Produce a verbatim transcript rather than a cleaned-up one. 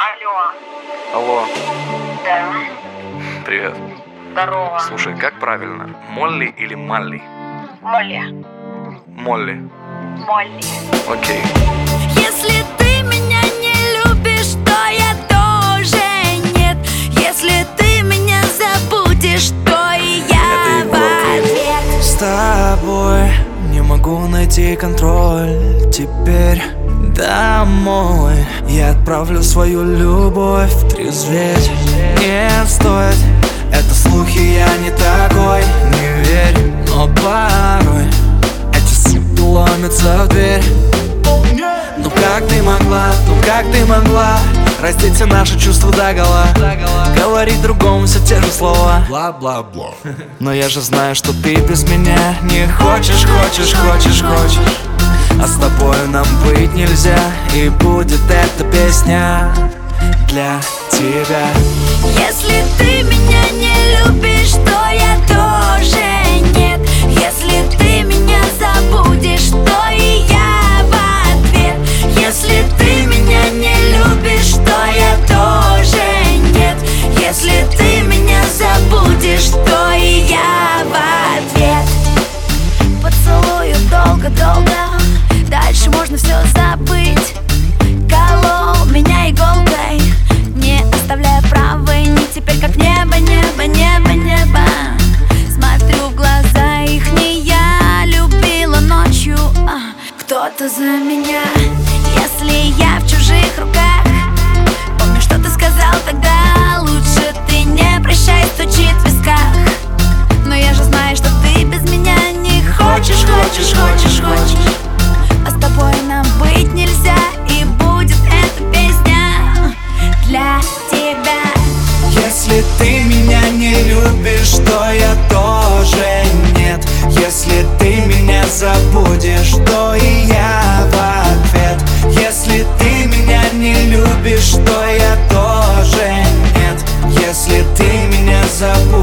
Алло. Алло. Да. Привет. Здорово. Слушай, как правильно? Молли или Малли? Молли. Молли. Молли. Окей. Если ты меня не любишь, то я тоже нет. Если ты меня забудешь, то и я в ответ. С тобой не могу найти контроль. Теперь домой я отправлю свою любовь трезветь. Не стоит, это слухи, я не такой. Не верь, но порой эти суки ломятся в дверь. Ну как ты могла, ну как ты могла раздеть все наши чувства догола, говорить другому все те же слова, бла-бла-бла. Но я же знаю, что ты без меня не хочешь, хочешь, хочешь, хочешь. А с тобой нам быть нельзя, и будет эта песня для тебя. Если ты меня не любишь, то я тоже нет. Если ты меня забудешь, то и я в ответ. Если ты меня не любишь, то я тоже нет. Если ты меня забудешь, то и я в ответ. Поцелую долго-долго, дальше можно все забыть. Колол меня иголкой, не оставляя правой ни. Теперь как небо, небо, небо, небо. Смотрю в глаза их, не я любила ночью, а кто-то за меня. Если я в чужих руках, помню, что ты сказал тогда. Лучше ты не прощай, стучит в висках. Но я же знаю, что ты без меня не хочешь, хочешь, хочешь, хочешь. А с тобой нам быть нельзя, и будет эта песня для тебя. Если ты меня не любишь, то я тоже нет. Если ты меня забудешь, то и я в ответ. Если ты меня не любишь, то я тоже нет. Если ты меня забудешь,